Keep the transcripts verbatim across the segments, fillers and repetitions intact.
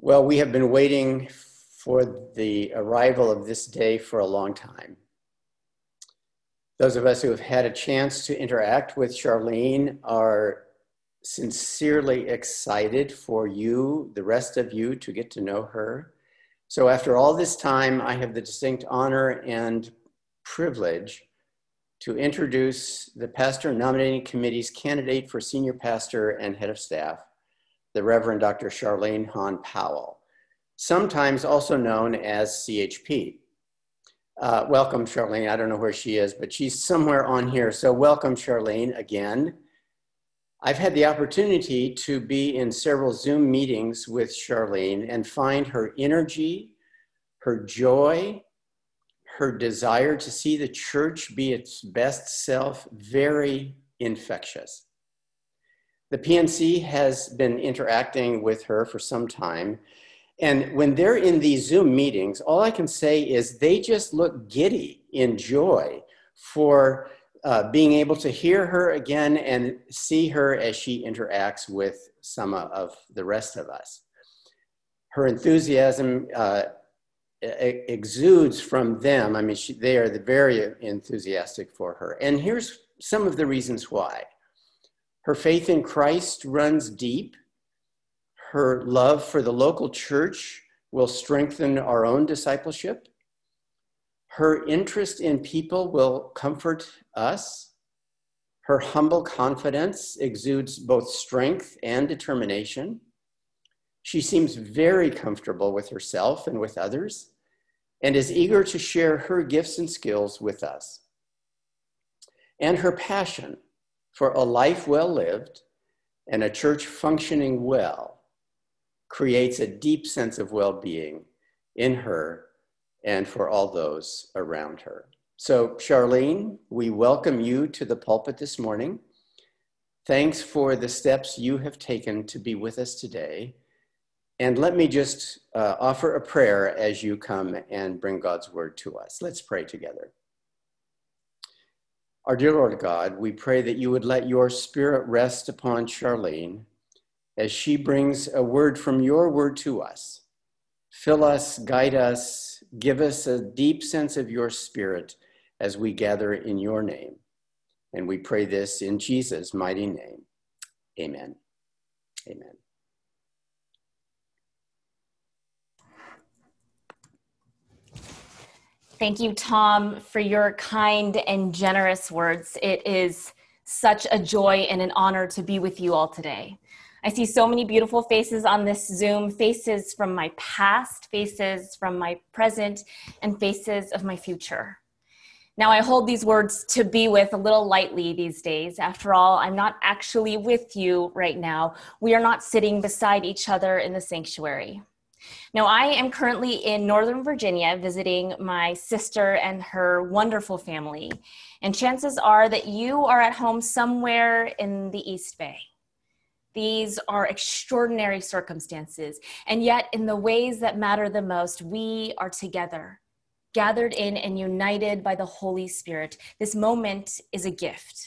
Well, we have been waiting for the arrival of this day for a long time. Those of us who have had a chance to interact with Charlene are sincerely excited for you, the rest of you, to get to know her. So after all this time, I have the distinct honor and privilege to introduce the Pastor Nominating Committee's candidate for Senior Pastor and Head of Staff, the Reverend Doctor Charlene Hahn Powell, sometimes also known as C H P. Uh, welcome, Charlene. I don't know where she is, but she's somewhere on here. So welcome, Charlene, again. I've had the opportunity to be in several Zoom meetings with Charlene and find her energy, her joy, her desire to see the church be its best self very infectious. The P N C has been interacting with her for some time. And when they're in these Zoom meetings, all I can say is they just look giddy in joy for uh, being able to hear her again and see her as she interacts with some of the rest of us. Her enthusiasm uh, exudes from them. I mean, she, they are very enthusiastic for her. And here's some of the reasons why. Her faith in Christ runs deep. Her love for the local church will strengthen our own discipleship. Her interest in people will comfort us. Her humble confidence exudes both strength and determination. She seems very comfortable with herself and with others, and is eager to share her gifts and skills with us. And her passion for a life well lived and a church functioning well creates a deep sense of well-being in her and for all those around her. So Charlene, we welcome you to the pulpit this morning. Thanks for the steps you have taken to be with us today. And let me just uh, offer a prayer as you come and bring God's word to us. Let's pray together. Our dear Lord God, we pray that you would let your spirit rest upon Charlene as she brings a word from your word to us. Fill us, guide us, give us a deep sense of your spirit as we gather in your name. And we pray this in Jesus' mighty name. Amen. Amen. Thank you, Tom, for your kind and generous words. It is such a joy and an honor to be with you all today. I see so many beautiful faces on this Zoom, faces from my past, faces from my present, and faces of my future. Now, I hold these words to be with a little lightly these days. After all, I'm not actually with you right now. We are not sitting beside each other in the sanctuary. Now, I am currently in Northern Virginia visiting my sister and her wonderful family, and chances are that you are at home somewhere in the East Bay. These are extraordinary circumstances, and yet in the ways that matter the most, we are together, gathered in and united by the Holy Spirit. This moment is a gift.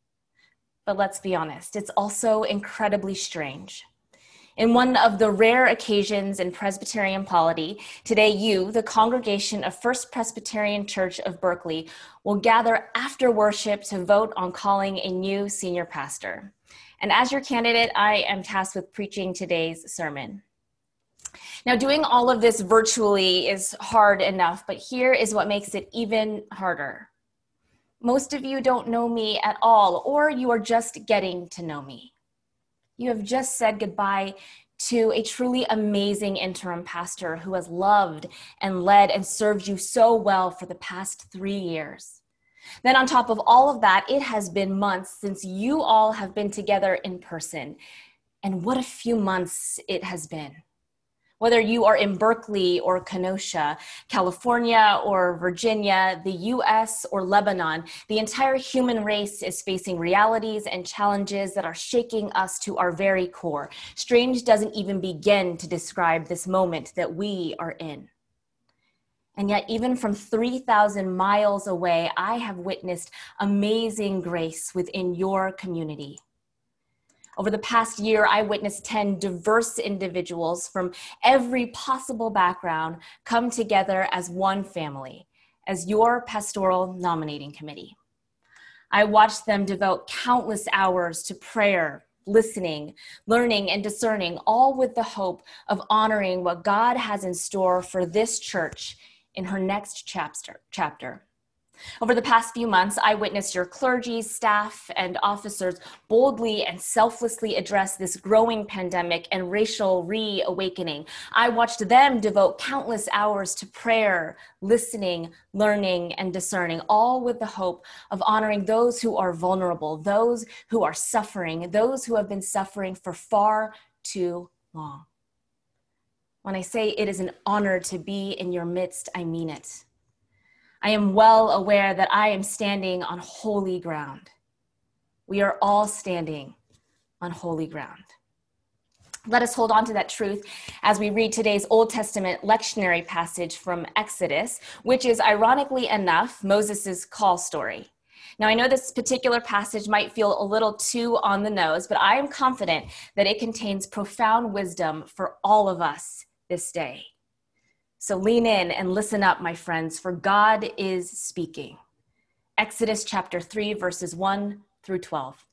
But let's be honest, it's also incredibly strange. In one of the rare occasions in Presbyterian polity, today you, the congregation of First Presbyterian Church of Berkeley, will gather after worship to vote on calling a new senior pastor. And as your candidate, I am tasked with preaching today's sermon. Now, doing all of this virtually is hard enough, but here is what makes it even harder. Most of you don't know me at all, or you are just getting to know me. You have just said goodbye to a truly amazing interim pastor who has loved and led and served you so well for the past three years. Then on top of all of that, it has been months since you all have been together in person. And what a few months it has been. Whether you are in Berkeley or Kenosha, California or Virginia, the U S or Lebanon, the entire human race is facing realities and challenges that are shaking us to our very core. Strange doesn't even begin to describe this moment that we are in. And yet, even from three thousand miles away, I have witnessed amazing grace within your community. Over the past year, I witnessed ten diverse individuals from every possible background come together as one family, as your pastoral nominating committee. I watched them devote countless hours to prayer, listening, learning, and discerning, all with the hope of honoring what God has in store for this church in her next chapter. chapter. Over the past few months, I witnessed your clergy, staff, and officers boldly and selflessly address this growing pandemic and racial reawakening. I watched them devote countless hours to prayer, listening, learning, and discerning, all with the hope of honoring those who are vulnerable, those who are suffering, those who have been suffering for far too long. When I say it is an honor to be in your midst, I mean it. I am well aware that I am standing on holy ground. We are all standing on holy ground. Let us hold on to that truth as we read today's Old Testament lectionary passage from Exodus, which is, ironically enough, Moses' call story. Now, I know this particular passage might feel a little too on the nose, but I am confident that it contains profound wisdom for all of us this day. So lean in and listen up, my friends, for God is speaking. Exodus chapter three, verses one through twelve.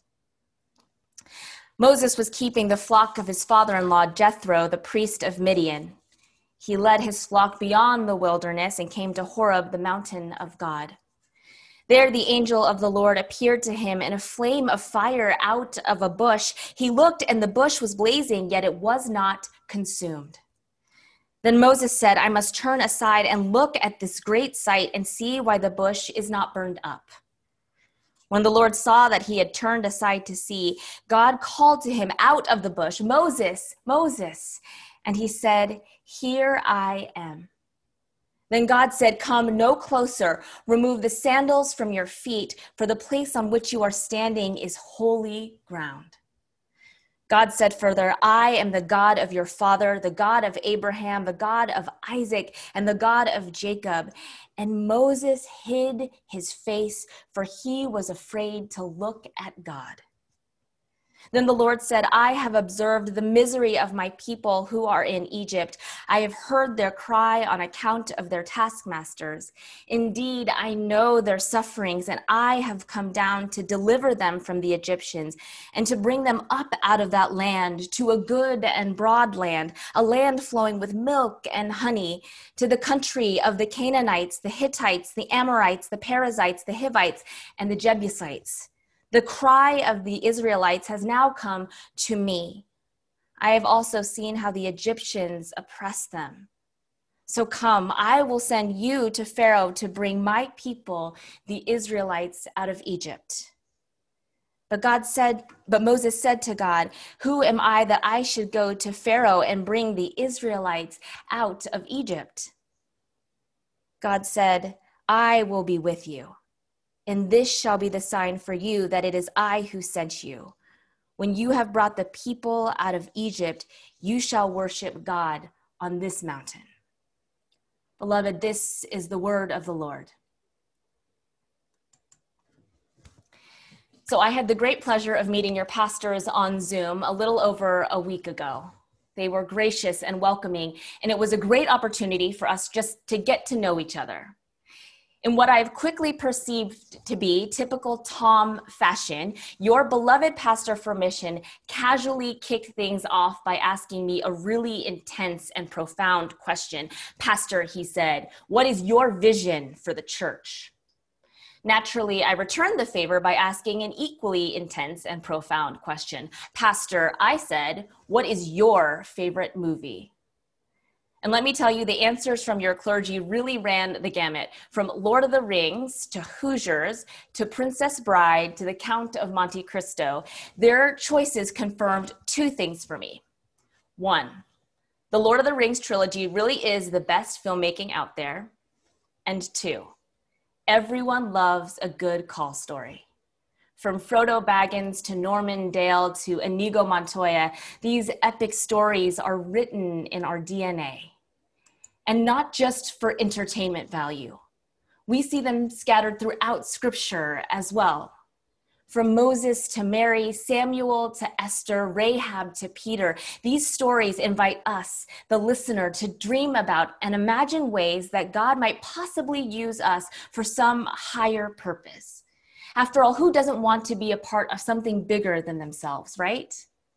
Moses was keeping the flock of his father-in-law, Jethro, the priest of Midian. He led his flock beyond the wilderness and came to Horeb, the mountain of God. There the angel of the Lord appeared to him in a flame of fire out of a bush. He looked, and the bush was blazing, yet it was not consumed. Then Moses said, I must turn aside and look at this great sight and see why the bush is not burned up. When the Lord saw that he had turned aside to see, God called to him out of the bush, Moses, Moses. And he said, Here I am. Then God said, Come no closer, remove the sandals from your feet, for the place on which you are standing is holy ground. God said further, I am the God of your father, the God of Abraham, the God of Isaac, and the God of Jacob. And Moses hid his face, for he was afraid to look at God. Then the Lord said, I have observed the misery of my people who are in Egypt. I have heard their cry on account of their taskmasters. Indeed, I know their sufferings, and I have come down to deliver them from the Egyptians and to bring them up out of that land to a good and broad land, a land flowing with milk and honey, to the country of the Canaanites, the Hittites, the Amorites, the Perizzites, the Hivites, and the Jebusites. The cry of the Israelites has now come to me. I have also seen how the Egyptians oppress them. So come, I will send you to Pharaoh to bring my people, the Israelites, out of Egypt. But God said, but Moses said to God, Who am I that I should go to Pharaoh and bring the Israelites out of Egypt? God said, I will be with you. And this shall be the sign for you that it is I who sent you. When you have brought the people out of Egypt, you shall worship God on this mountain. Beloved, this is the word of the Lord. So I had the great pleasure of meeting your pastors on Zoom a little over a week ago. They were gracious and welcoming, and it was a great opportunity for us just to get to know each other. In what I've quickly perceived to be typical Tom fashion, your beloved pastor for mission casually kicked things off by asking me a really intense and profound question. Pastor, he said, what is your vision for the church? Naturally, I returned the favor by asking an equally intense and profound question. Pastor, I said, what is your favorite movie? And let me tell you, the answers from your clergy really ran the gamut, from Lord of the Rings to Hoosiers to Princess Bride to the Count of Monte Cristo. Their choices confirmed two things for me. One, the Lord of the Rings trilogy really is the best filmmaking out there. And two, everyone loves a good call story. From Frodo Baggins to Norman Dale to Inigo Montoya, these epic stories are written in our D N A. And not just for entertainment value. We see them scattered throughout Scripture as well. From Moses to Mary, Samuel to Esther, Rahab to Peter, these stories invite us, the listener, to dream about and imagine ways that God might possibly use us for some higher purpose. After all, who doesn't want to be a part of something bigger than themselves, right?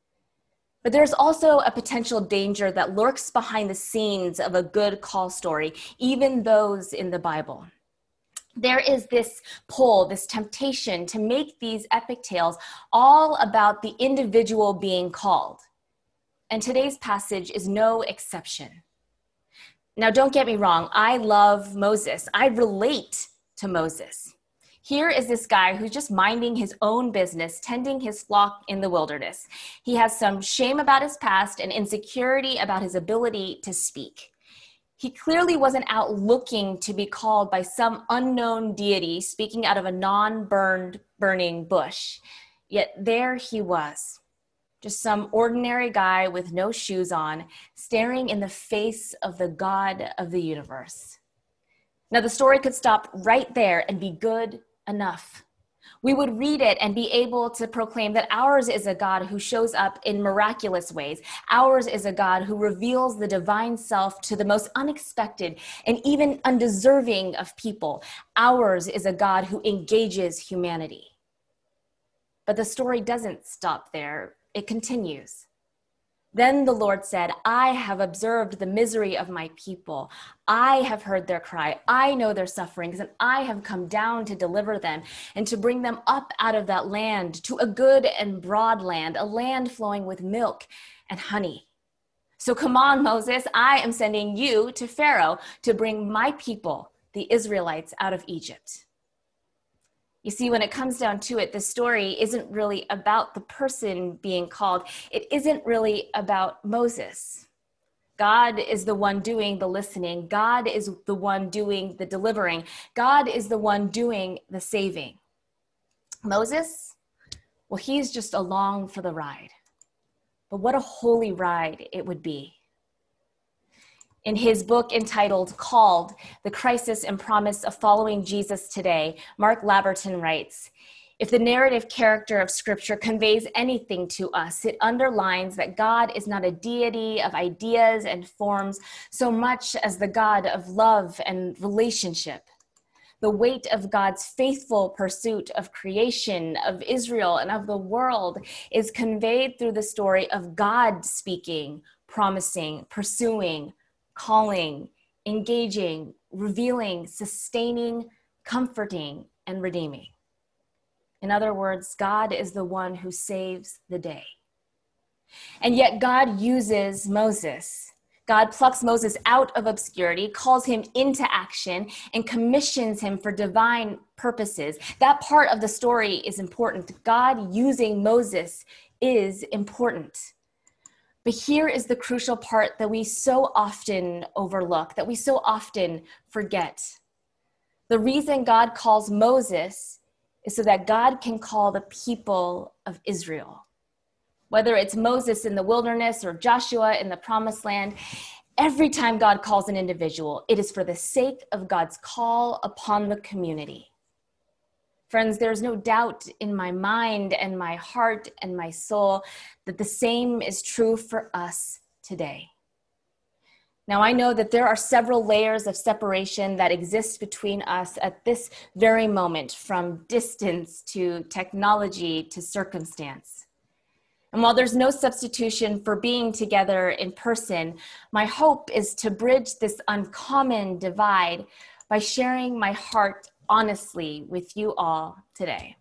But there's also a potential danger that lurks behind the scenes of a good call story, even those in the Bible. There is this pull, this temptation to make these epic tales all about the individual being called. And today's passage is no exception. Now, don't get me wrong. I love Moses. I relate to Moses. Here is this guy who's just minding his own business, tending his flock in the wilderness. He has some shame about his past and insecurity about his ability to speak. He clearly wasn't out looking to be called by some unknown deity speaking out of a non-burned, burning bush. Yet there he was, just some ordinary guy with no shoes on, staring in the face of the God of the universe. Now, the story could stop right there and be good enough. We would read it and be able to proclaim that ours is a God who shows up in miraculous ways. Ours is a God who reveals the divine self to the most unexpected and even undeserving of people. Ours is a God who engages humanity. But the story doesn't stop there. It continues. Then the Lord said, I have observed the misery of my people. I have heard their cry. I know their sufferings, and I have come down to deliver them and to bring them up out of that land to a good and broad land, a land flowing with milk and honey. So come on, Moses, I am sending you to Pharaoh to bring my people, the Israelites, out of Egypt. You see, when it comes down to it, the story isn't really about the person being called. It isn't really about Moses. God is the one doing the listening. God is the one doing the delivering. God is the one doing the saving. Moses, well, he's just along for the ride. But what a holy ride it would be. In his book entitled Called, The Crisis and Promise of Following Jesus Today, Mark Laberton writes, if the narrative character of Scripture conveys anything to us, it underlines that God is not a deity of ideas and forms so much as the God of love and relationship. The weight of God's faithful pursuit of creation, of Israel, and of the world is conveyed through the story of God speaking, promising, pursuing, calling, engaging, revealing, sustaining, comforting, and redeeming. In other words, God is the one who saves the day. And yet God uses Moses. God plucks Moses out of obscurity, calls him into action, and commissions him for divine purposes. That part of the story is important. God using Moses is important. But here is the crucial part that we so often overlook, that we so often forget. The reason God calls Moses is so that God can call the people of Israel. Whether it's Moses in the wilderness or Joshua in the promised land, every time God calls an individual, it is for the sake of God's call upon the community. Friends, there's no doubt in my mind and my heart and my soul that the same is true for us today. Now, I know that there are several layers of separation that exist between us at this very moment, from distance to technology to circumstance. And while there's no substitution for being together in person, my hope is to bridge this uncommon divide by sharing my heart honestly with you all today.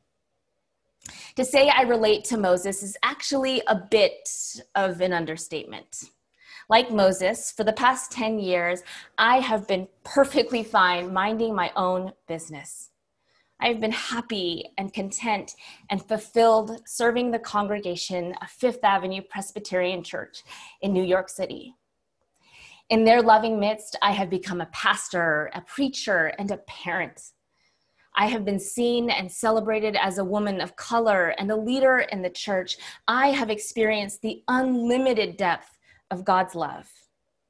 To say I relate to Moses is actually a bit of an understatement. Like Moses, for the past ten years, I have been perfectly fine minding my own business. I've been happy and content and fulfilled serving the congregation of Fifth Avenue Presbyterian Church in New York City. In their loving midst, I have become a pastor, a preacher, and a parent. I have been seen and celebrated as a woman of color and a leader in the church. I have experienced the unlimited depth of God's love.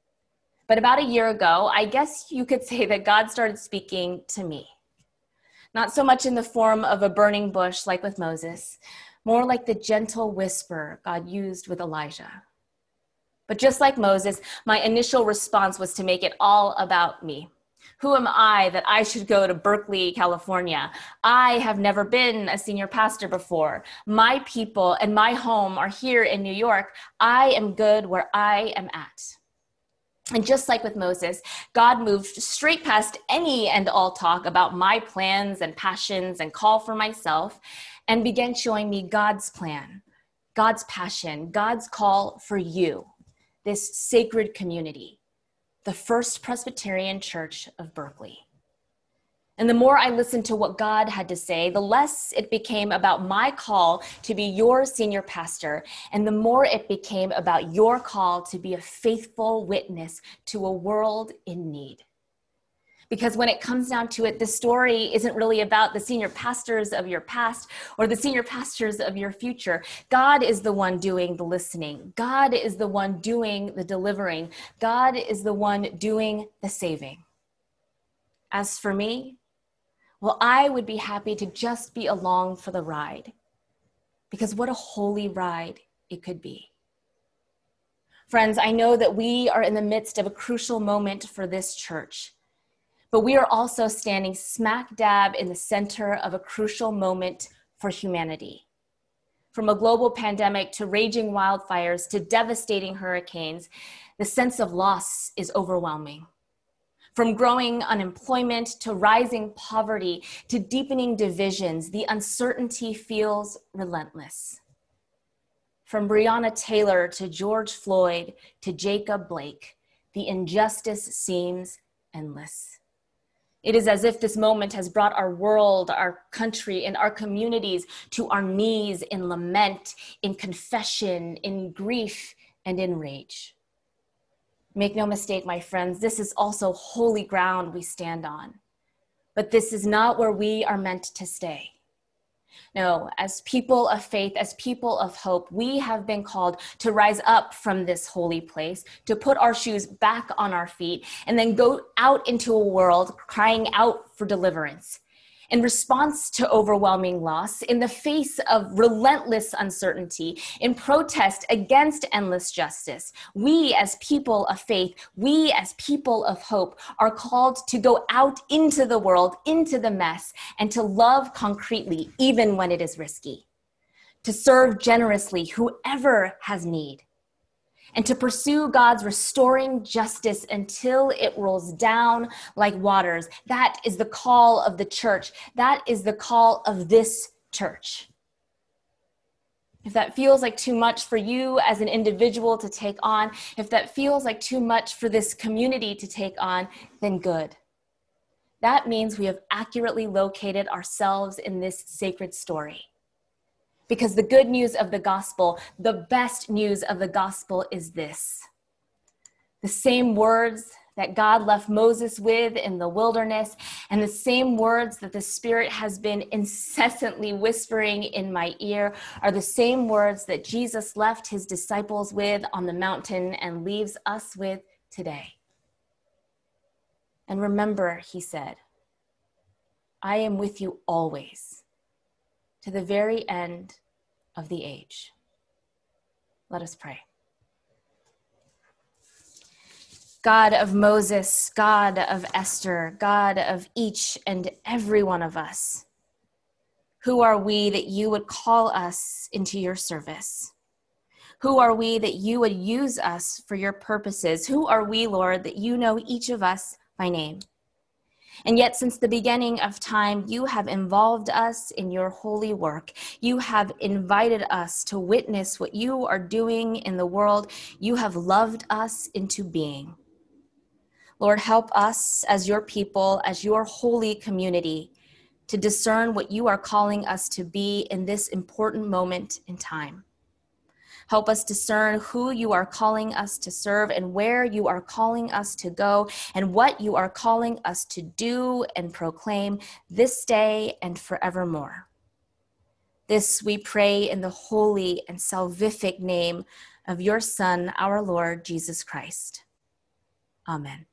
But about a year ago, I guess you could say that God started speaking to me. not so much in the form of a burning bush like with Moses, more like the gentle whisper God used with Elijah. But just like Moses, my initial response was to make it all about me. Who am I that I should go to Berkeley, California? I have never been a senior pastor before. My people and my home are here in New York. I am good where I am at. And just like with Moses, God moved straight past any and all talk about my plans and passions and call for myself and began showing me God's plan, God's passion, God's call for you, this sacred community, the First Presbyterian Church of Berkeley. And the more I listened to what God had to say, the less it became about my call to be your senior pastor, and the more it became about your call to be a faithful witness to a world in need. Because when it comes down to it, the story isn't really about the senior pastors of your past or the senior pastors of your future. God is the one doing the listening. God is the one doing the delivering. God is the one doing the saving. As for me, well, I would be happy to just be along for the ride, because what a holy ride it could be. Friends, I know that we are in the midst of a crucial moment for this church, but we are also standing smack dab in the center of a crucial moment for humanity. From a global pandemic to raging wildfires to devastating hurricanes, the sense of loss is overwhelming. From growing unemployment to rising poverty to deepening divisions, the uncertainty feels relentless. From Breonna Taylor to George Floyd to Jacob Blake, the injustice seems endless. It is as if this moment has brought our world, our country, and our communities to our knees in lament, in confession, in grief, and in rage. Make no mistake, my friends, this is also holy ground we stand on. But this is not where we are meant to stay. No, as people of faith, as people of hope, we have been called to rise up from this holy place, to put our shoes back on our feet, and then go out into a world crying out for deliverance. In response to overwhelming loss, in the face of relentless uncertainty, in protest against endless justice, we as people of faith, we as people of hope are called to go out into the world, into the mess, and to love concretely, even when it is risky, to serve generously whoever has need, and to pursue God's restoring justice until it rolls down like waters. That is the call of the church. That is the call of this church. If that feels like too much for you as an individual to take on, if that feels like too much for this community to take on, then good. That means we have accurately located ourselves in this sacred story. Because the good news of the gospel, the best news of the gospel is this. The same words that God left Moses with in the wilderness, and the same words that the Spirit has been incessantly whispering in my ear are the same words that Jesus left his disciples with on the mountain and leaves us with today. And remember, he said, I am with you always, to the very end of the age. Let us pray. God of Moses, God of Esther, God of each and every one of us, who are we that you would call us into your service? Who are we that you would use us for your purposes? Who are we, Lord, that you know each of us by name? And yet, since the beginning of time, you have involved us in your holy work. You have invited us to witness what you are doing in the world. You have loved us into being. Lord, help us as your people, as your holy community, to discern what you are calling us to be in this important moment in time. Help us discern who you are calling us to serve and where you are calling us to go and what you are calling us to do and proclaim this day and forevermore. This we pray in the holy and salvific name of your Son, our Lord Jesus Christ. Amen.